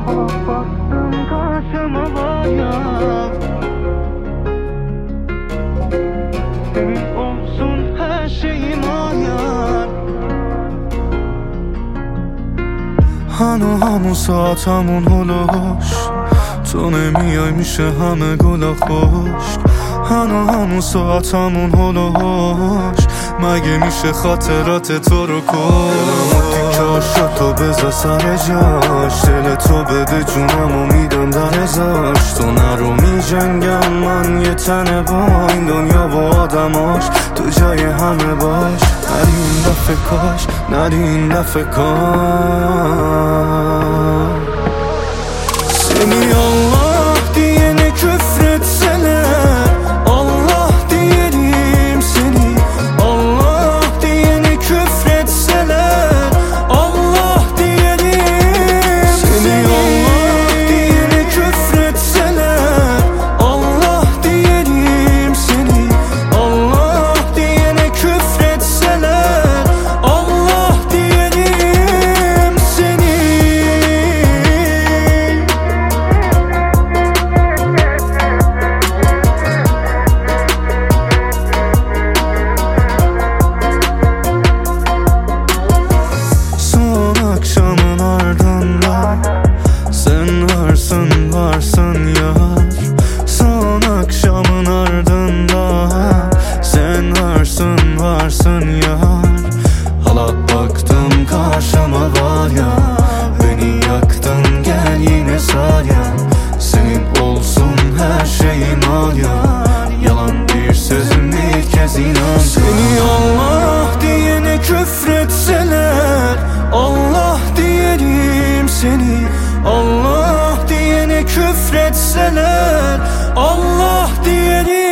Baktın karşıma var ya, senin olsun her şeyim hayal. Hanو همون ساعت همون هلوش تو نمیای میشه همه گلا خشک هنو همون ساعت همون هلوش مگه میشه خاطرات تو رو کش تیکاشو تو بذار سر جاش دل تو بده جونمو میدم در ازاش تو نرو میجنگم من یه تنه با این دنیا و آدماش تو جای همه باش نری این دفعه کاش نری این دفعه کاش seni Allah diyene küfretseler Allah diyelim seni Allah diyene küfretseler Allah diyelim seni Allah diyene küfretseler Allah diyelim seni Allah diyene küfretseler Allah diyelim seni. Akşamın ardından sen varsın yar. Son akşamın ardından sen varsın yar. Hala baktım karşıma var ya, beni yaktın gel yine sar ya. Senin olsun her şeyim al ya, yalan bir sözüm bir kez inan. Seni Allah diyene küfretseler Allah diyelim seni Allah diyene küfretseler Allah diyelim.